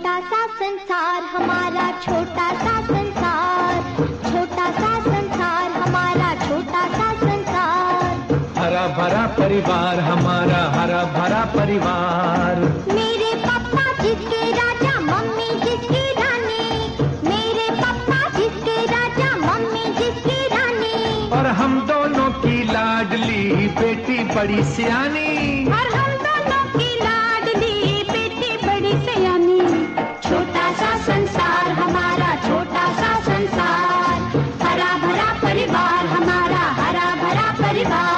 छोटा सा संसार हमारा, छोटा सा संसार, छोटा सा संसार हमारा, छोटा सा संसार। हरा भरा परिवार हमारा, हरा भरा परिवार। मेरे पापा जिसके राजा, मम्मी जिसकी रानी, मेरे पापा जिसके राजा, मम्मी जिसकी रानी। और हम दोनों की लाडली बेटी बड़ी सियानी, और हम दोनों की लाडली बेटी बड़ी सियानी। छोटा सा संसार हमारा, छोटा सा संसार, हरा भरा परिवार हमारा, हरा भरा परिवार।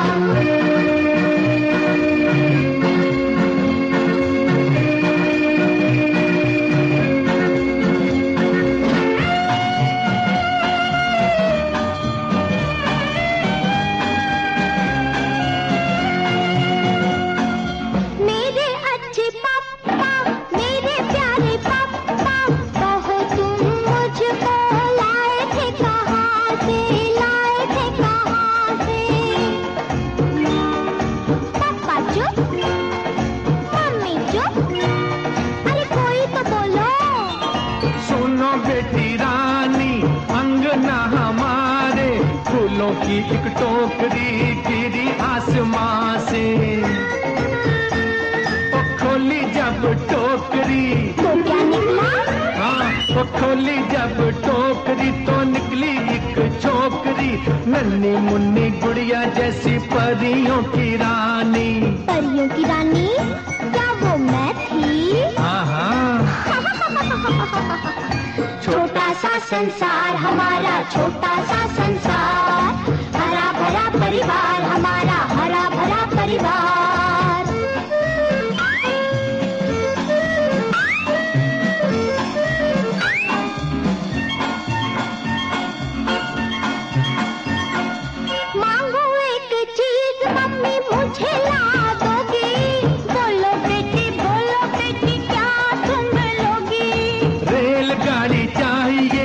की एक टोकरी गिरी आसमां से, ओ खोली जब टोकरी तो क्या निकला? हाँ, ओ खोली जब टोकरी तो निकली एक छोकरी, नन्ही मुन्नी गुड़िया जैसी परियों की रानी। परियों की रानी? क्या वो मैं थी? हाँ हाँ। छोटा सा संसार हमारा, छोटा सा संसार, हरा भरा परिवार हमारा, हरा भरा परिवार। मांगो एक चीज मम्मी मुझे ला दोगी, बोलो बेटी क्या तुम लोगी? रेलगाड़ी चाहिए,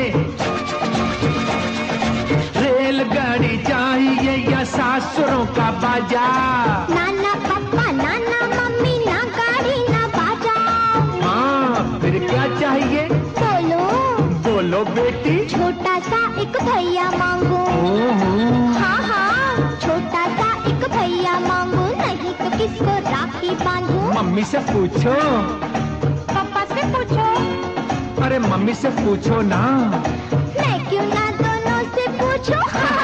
रेलगाड़ी चाहिए या सासुरों का बाजा? नाना पापा, नाना मम्मी, ना गाड़ी ना बाजा। हाँ, फिर क्या चाहिए? बोलो बोलो बेटी। छोटा सा एक भैया मांगो। हाँ हाँ, छोटा सा एक भैया मांगो, नहीं तो किसको राखी बांधू? मम्मी से पूछो। पापा से पूछो। अरे मम्मी से पूछो ना। मैं क्यों ना दोनों से पूछूं?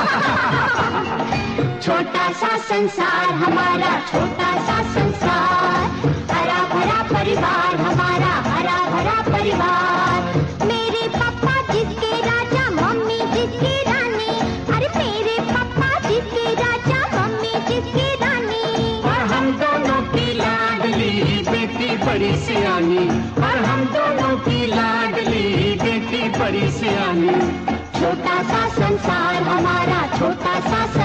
छोटा सा संसार हमारा, छोटा सा संसार, हरा भरा परिवार हमारा, हरा भरा परिवार। मेरे पापा जिसके राजा, मम्मी जिसकी रानी, अरे मेरे पापा जिसके राजा, मम्मी जिसकी रानी। और हम दोनों की लाडली बेटी बड़ी सियानी, और हम दोनों की लाडली बेटी बड़ी सियानी। छोटा सा संसार हमारा, छोटा सा